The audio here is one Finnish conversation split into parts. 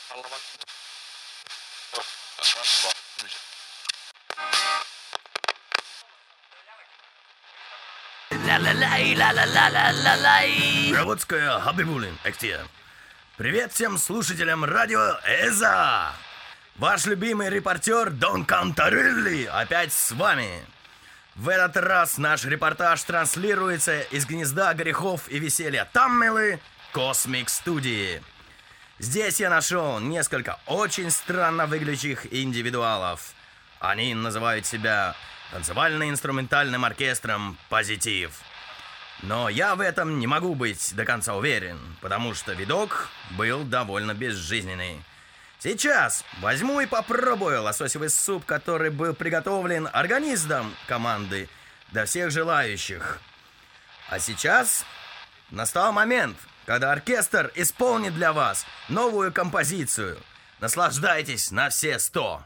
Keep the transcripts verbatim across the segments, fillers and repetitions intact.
Ла-ла-лай-ла-ла-ла-ла-лай. Заводская Хабибулин, Экстия. Привет всем слушателям радио Эза. Ваш любимый репортер Дон Кантарелли опять с вами. В этот раз наш репортаж транслируется из гнезда грехов и веселья Таммелы Космик Студии. Здесь я нашел несколько очень странно выглядящих индивидуалов. Они называют себя танцевально-инструментальным оркестром «Позитив». Но я в этом не могу быть до конца уверен, потому что видок был довольно безжизненный. Сейчас возьму и попробую лососевый суп, который был приготовлен органистом команды для всех желающих. А сейчас настал момент, когда оркестр исполнит для вас новую композицию. Наслаждайтесь на все сто.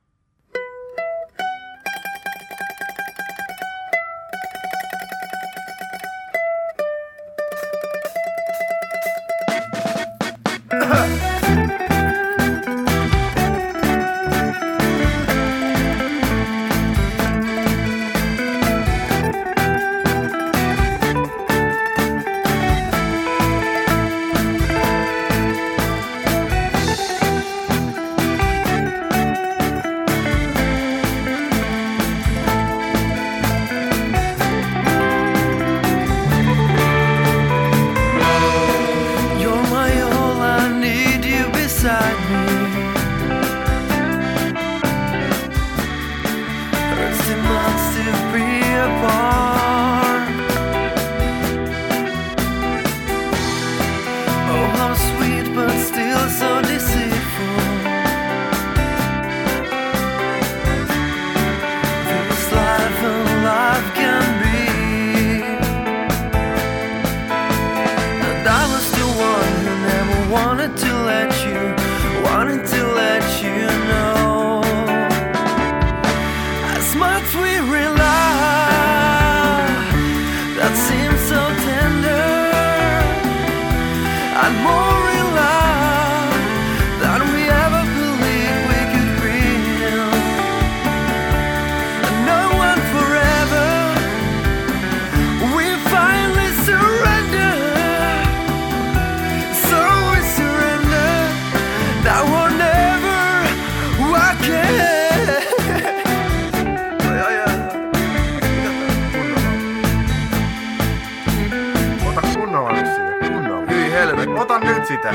Ota nyt sitä.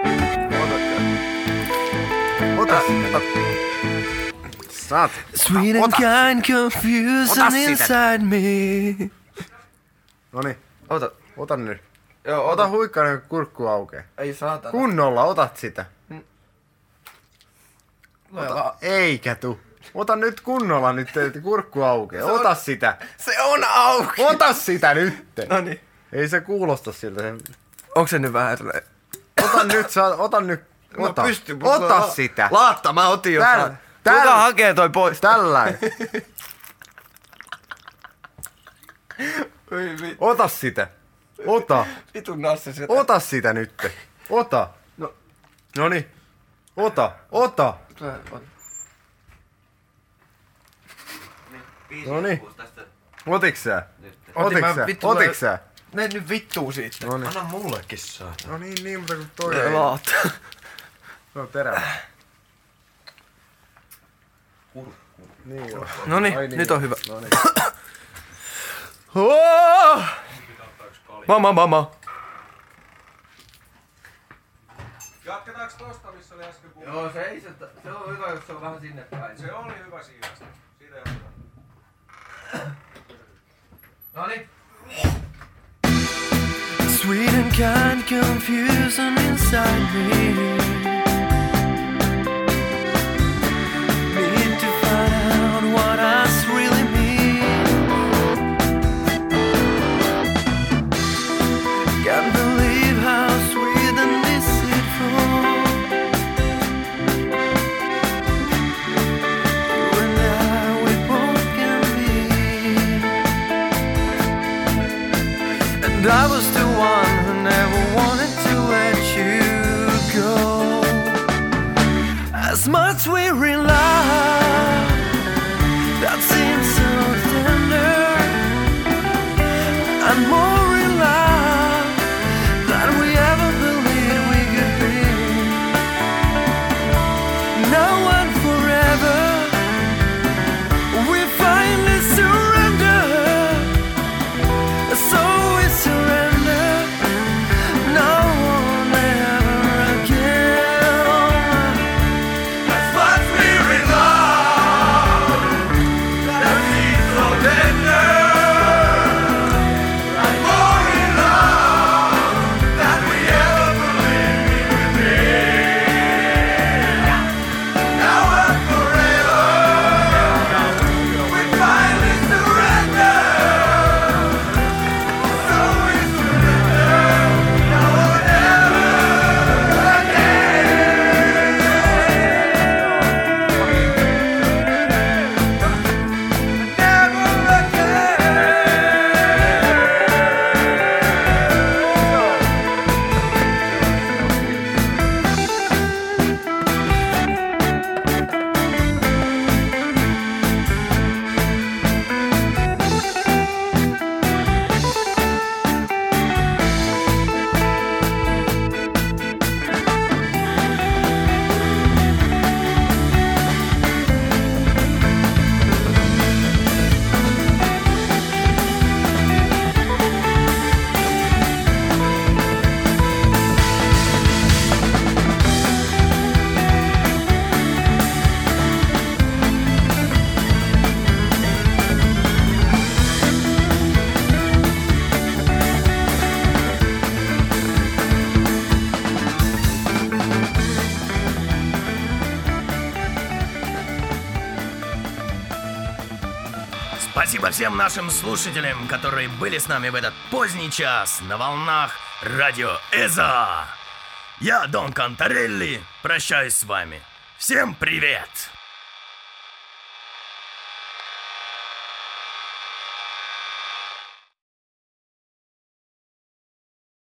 Ota sitä. Saat. Sweet and kind confusion inside me. Noniin. Ota. Ota nyt. Joo, ota huikkainen kurkku aukee. Ei saatana. Kunnolla, otat sitä. Ota. Eikä tuu. Ota nyt kunnolla nyt, kurkku aukee. Ota on, sitä. Se on auki. Ota sitä nyt. Noniin. Ei se kuulosta siltä. Onko se nyt vähän? Ota nyt, saa, ota nyt. Ota, pystyn, ota la- sitä. Laatta, mä otin jo. Täl, täl, Kuka hakee toi pois? Tällainen. Ota sitä. Ota. Vitun nassi sitä. Ota sitä nyt. Ota. No. Noniin. Ota. Ota. Noniin. Otiks sä? Otiks sä? Otiks sä? Mene nyt vittuu siitä. Noniin. Anna mullekin saada. No niin, niin, mutta kun toi ei. Laata. Se on terävä. Niin joo. Noniin, Ai niin. nyt on hyvä. Noniin. Oh! Mama, mama. Jatketaanko tosta, missä oli äsken puhuttu? Joo, se ei se, se on hyvä, jos se on vähän sinne päin. Se oli hyvä siinä. Siitä jatketaan. Noniin. Sweet and kind confusion inside me. Need to find out what I really mean. Can't believe how sweet and deceitful you and I, we both can be. And I was the one who never wanted to let you go. Спасибо всем нашим слушателям, которые были с нами в этот поздний час на волнах радио Эза. Я, Дон Конторелли, прощаюсь с вами. Всем привет!